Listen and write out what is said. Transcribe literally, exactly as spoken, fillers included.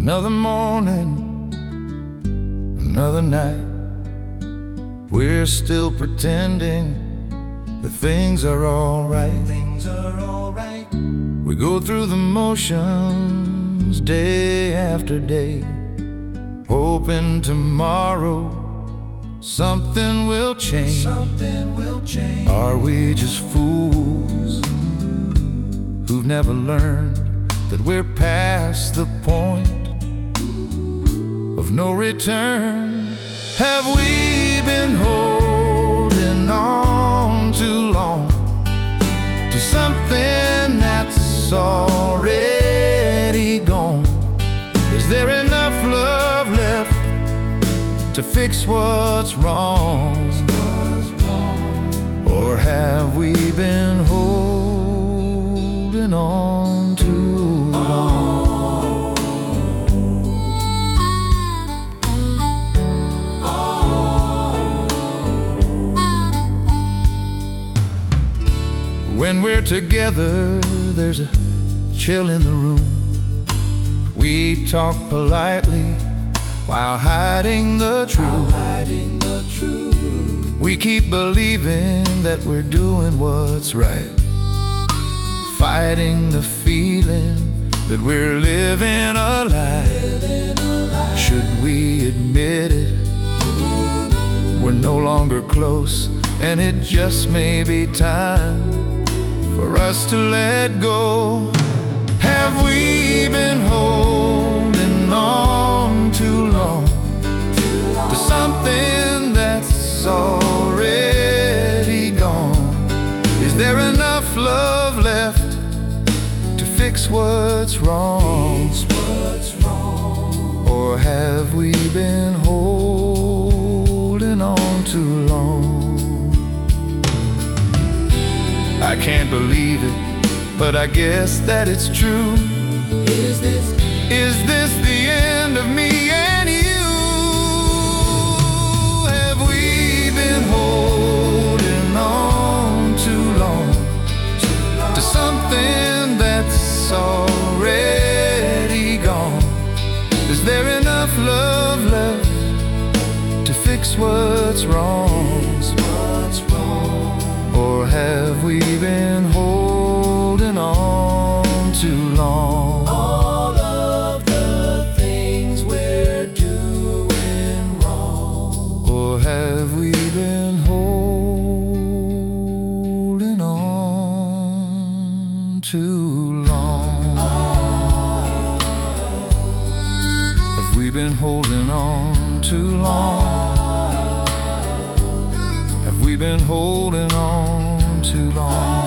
Another morning, another night, we're still pretending that things are all right. Things are all right. We go through the motions day after day, hoping tomorrow something will change. Something will change. Are we just fools who've never learned that we're past the point of no return? Have we been holding on too long to something that's already gone? Is there enough love left to fix what's wrong? Or have we been holding on too long? When we're together, there's a chill in the room. We talk politely while hiding the truth. Hiding the truth. We keep believing that we're doing what's right, fighting the feeling that we're living a lie. Living a lie. Should we admit it? We're no longer close, and it just may be time for us to let go. Have we been holding on too long to something that's already gone? Is there enough love left to fix what's wrong? Or have we been holding on too long? I can't believe it, but I guess that it's true. Is this, is this the end of me and you? Have we been holding on too long to something that's already gone? Is there enough love left to fix what's wrong? Or have we been holding on too long? All of the things we're doing wrong. Or have we been holding on too long? Have we been holding on too long? Have we been holding on too long?